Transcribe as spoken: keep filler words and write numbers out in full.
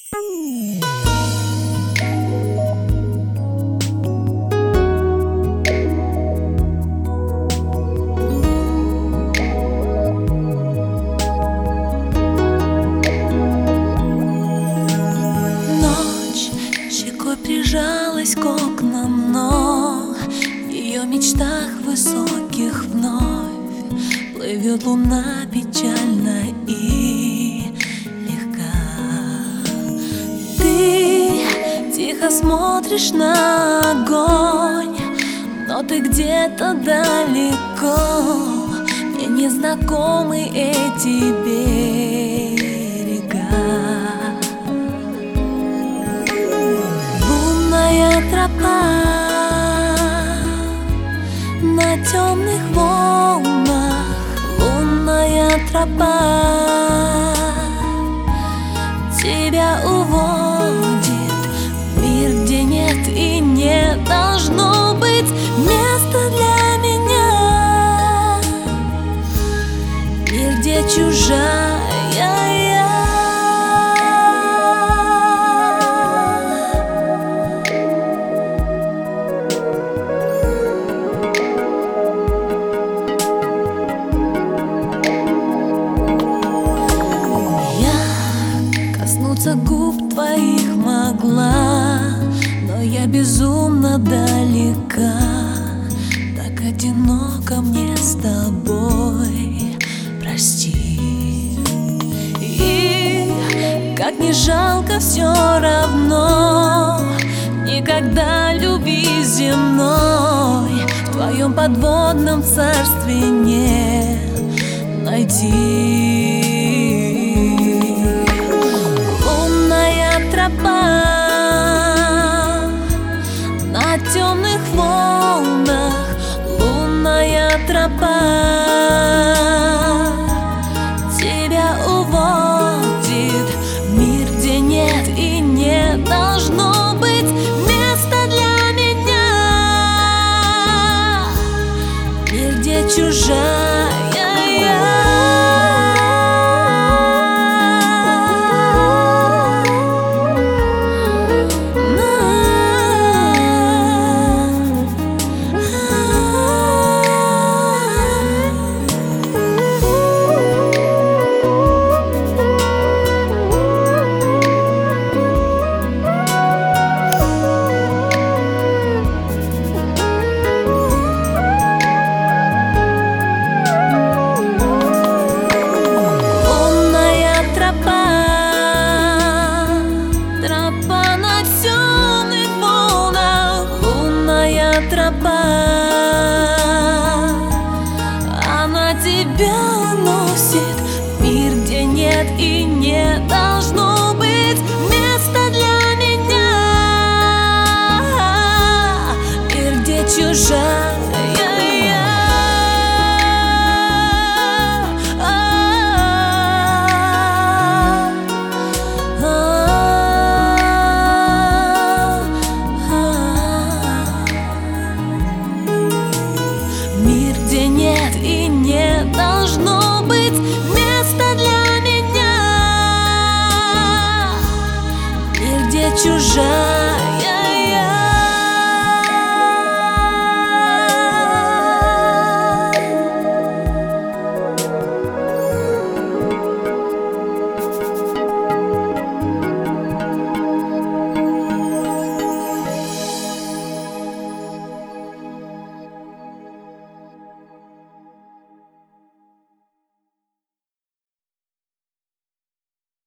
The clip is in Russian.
Прижалась к окнам, но в ее мечтах высоких вновь плывет луна печально и легка. Ты тихо смотришь на огонь, но ты где-то далеко. Мне незнакомы эти берега. Тропа на темных волнах, лунная тропа тебя уводит в мир, где нет и не должно быть места для меня. Мир, где чужая я. Губ твоих могла, но я безумно далека. Так одиноко мне с тобой, прости. И как не жалко, все равно никогда любви земной в твоем подводном царстве не найти. Тропа на темных волнах, лунная тропа тебя уводит в мир, где нет и не должно быть места для меня. Мир, где чужая я. Тропа, она тебя уносит в мир, где нет и не должно быть места для меня. Мир, где чужая я. Мир, где нет и не должно быть места для меня. Мир, где чужая.